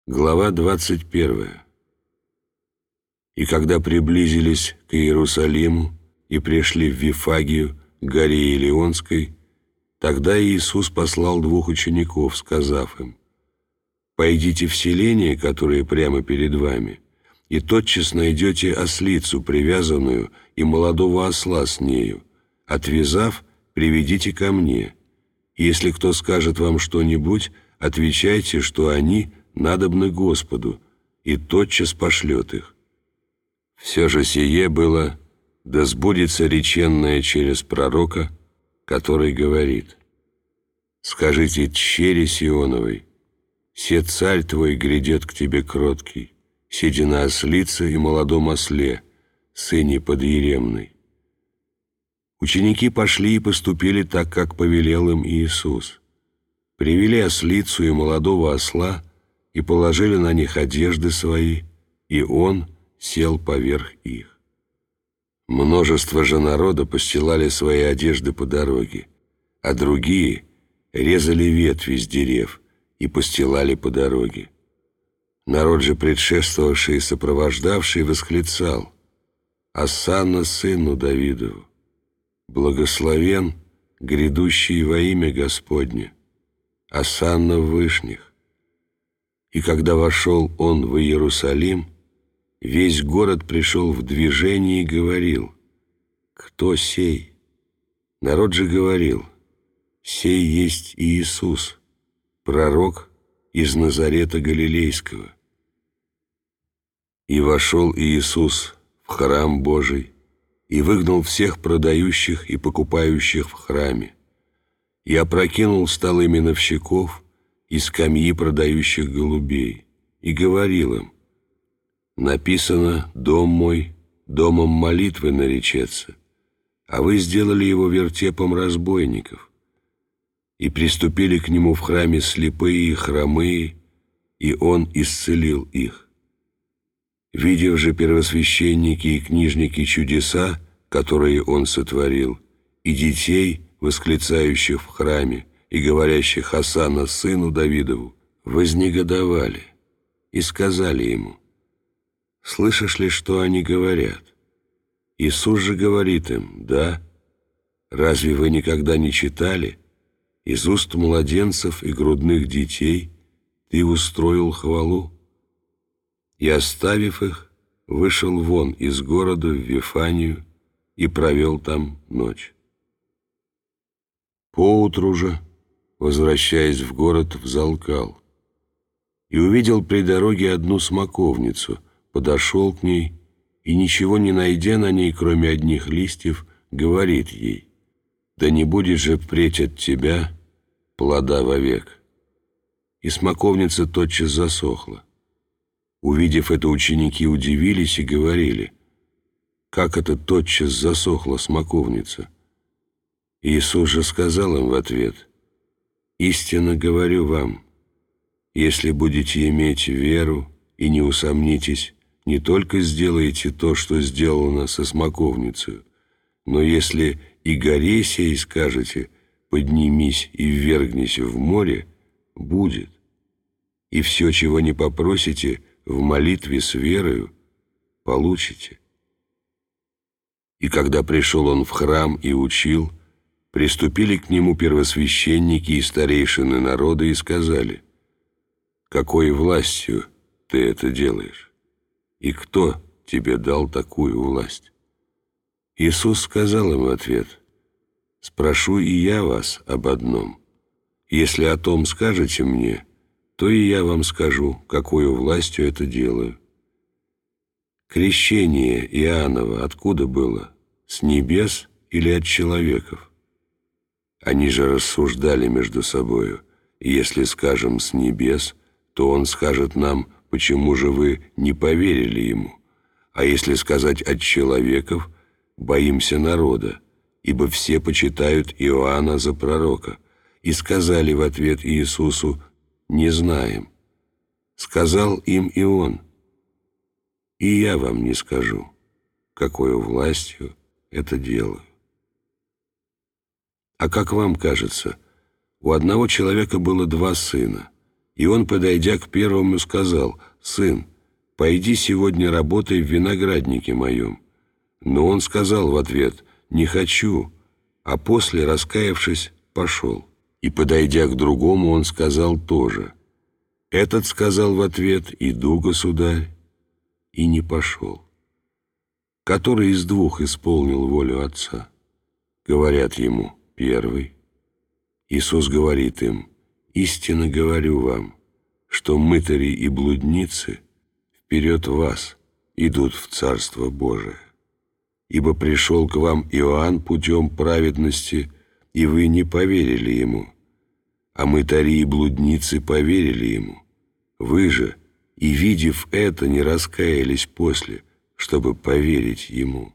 Глава 21. И когда приблизились к Иерусалиму и пришли в Вифагию, к горе Илионской, тогда Иисус послал 2 учеников, сказав им: «Пойдите в селение, которое прямо перед вами, и тотчас найдете ослицу, привязанную, и молодого осла с нею. Отвязав, приведите ко мне. И если кто скажет вам что-нибудь, отвечайте, что они надобны Господу, и тотчас пошлет их». Все же сие было, да сбудется реченное через пророка, который говорит: «Скажите тщере Сионовой: се царь твой грядет к тебе кроткий, сидя на ослице и молодом осле, сыне подъеремной». Ученики пошли и поступили так, как повелел им Иисус. Привели ослицу и молодого осла, и положили на них одежды свои, и Он сел поверх их. Множество же народа постилали свои одежды по дороге, а другие резали ветви с дерев и постилали по дороге. Народ же, предшествовавший и сопровождавший, восклицал: «Осанна сыну Давидову! Благословен грядущий во имя Господне! Осанна в вышних!» И когда вошел он в Иерусалим, весь город пришел в движение и говорил: «Кто сей?» Народ же говорил: «Сей есть Иисус, пророк из Назарета Галилейского». И вошел Иисус в храм Божий и выгнал всех продающих и покупающих в храме, и опрокинул столы миновщиков и скамьи продающих голубей, и говорил им: «Написано: дом мой домом молитвы наречется, а вы сделали его вертепом разбойников». И приступили к нему в храме слепые и хромые, и он исцелил их. Видев же первосвященники и книжники чудеса, которые он сотворил, и детей, восклицающих в храме и говорящих: «Осанна сыну Давидову», вознегодовали и сказали ему: «Слышишь ли, что они говорят?» Иисус же говорит им: «Да. Разве вы никогда не читали: из уст младенцев и грудных детей ты устроил хвалу?» И, оставив их, вышел вон из города в Вифанию и провел там ночь. Поутру же, возвращаясь в город, взалкал и увидел при дороге одну смоковницу, подошел к ней и, ничего не найдя на ней, кроме одних листьев, говорит ей: «Да не будет же впредь от тебя плода вовек». И смоковница тотчас засохла. Увидев это, ученики удивились и говорили: «Как это тотчас засохла смоковница?» Иисус же сказал им в ответ: «Истинно говорю вам, если будете иметь веру и не усомнитесь, не только сделаете то, что сделано со смоковницей, но если и горе сей скажете: поднимись и ввергнись в море, будет. И все, чего не попросите в молитве с верою, получите». И когда пришел он в храм и учил, приступили к нему первосвященники и старейшины народа и сказали: «Какой властью ты это делаешь? И кто тебе дал такую власть?» Иисус сказал им в ответ: «Спрошу и я вас об одном. Если о том скажете мне, то и я вам скажу, какою властью это делаю. Крещение Иоанново откуда было? С небес или от человеков?» Они же рассуждали между собою: «Если скажем с небес, то он скажет нам: почему же вы не поверили ему? А если сказать от человеков, боимся народа, ибо все почитают Иоанна за пророка». И сказали в ответ Иисусу: «Не знаем». Сказал им и он: «И я вам не скажу, какою властью это делаю». А как вам кажется, у одного человека было 2 сына, И он, подойдя к первому, сказал: «Сын, пойди сегодня работай в винограднике моем». Но он сказал в ответ: «Не хочу», а после, раскаявшись, пошел. И, подойдя к другому, он сказал тоже. Этот сказал в ответ: «Иду, государь», и не пошел. Который из двух исполнил волю отца? Говорят ему: первый. Иисус говорит им: истинно говорю вам, что мытари и блудницы вперед вас идут в Царство Божие. Ибо пришел к вам Иоанн путем праведности, и вы не поверили ему, а мытари и блудницы поверили ему. Вы же, и видев это, не раскаялись после, чтобы поверить ему.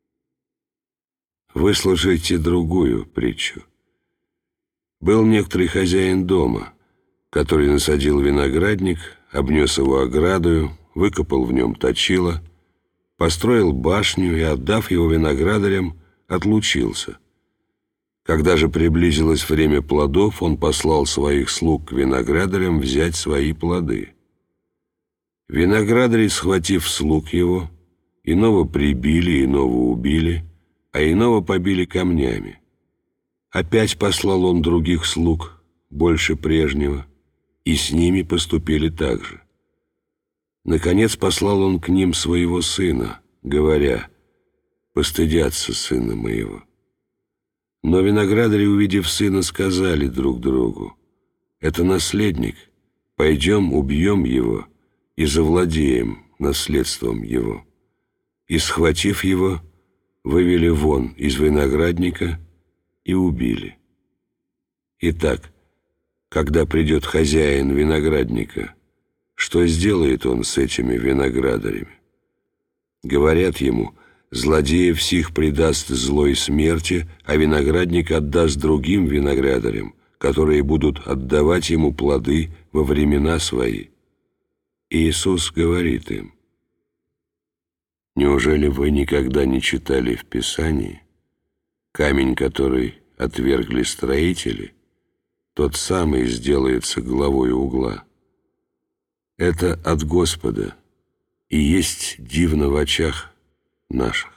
Выслушайте другую притчу. Был некоторый хозяин дома, который насадил виноградник, обнес его оградою, выкопал в нем точило, построил башню и, отдав его виноградарям, отлучился. Когда же приблизилось время плодов, он послал своих слуг к виноградарям взять свои плоды. Виноградари, схватив слуг его, иного прибили, иного убили, а иного побили камнями. Опять послал он других слуг, больше прежнего, и с ними поступили так же. Наконец послал он к ним своего сына, говоря: «Постыдятся сына моего». Но виноградари, увидев сына, сказали друг другу: «Это наследник, пойдем убьем его и завладеем наследством его». И, схватив его, вывели вон из виноградника и убили. Итак, когда придет хозяин виноградника, что сделает он с этими виноградарями? Говорят ему: злодеев сих предаст злой смерти, а виноградник отдаст другим виноградарям, которые будут отдавать ему плоды во времена свои. И Иисус говорит им: неужели вы никогда не читали в Писании: камень, который отвергли строители, тот самый сделается главой угла? Это от Господа и есть дивно в очах наших.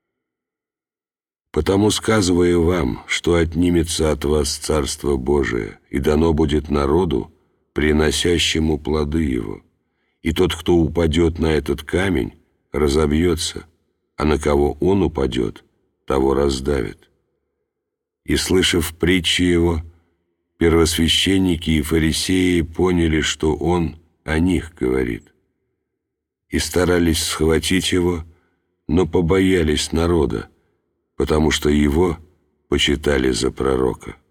Потому сказываю вам, что отнимется от вас Царство Божие, и дано будет народу, приносящему плоды его. И тот, кто упадет на этот камень, разобьется, а на кого он упадет, того раздавит». И, слышав притчи его, первосвященники и фарисеи поняли, что он о них говорит, и старались схватить его, но побоялись народа, потому что его почитали за пророка.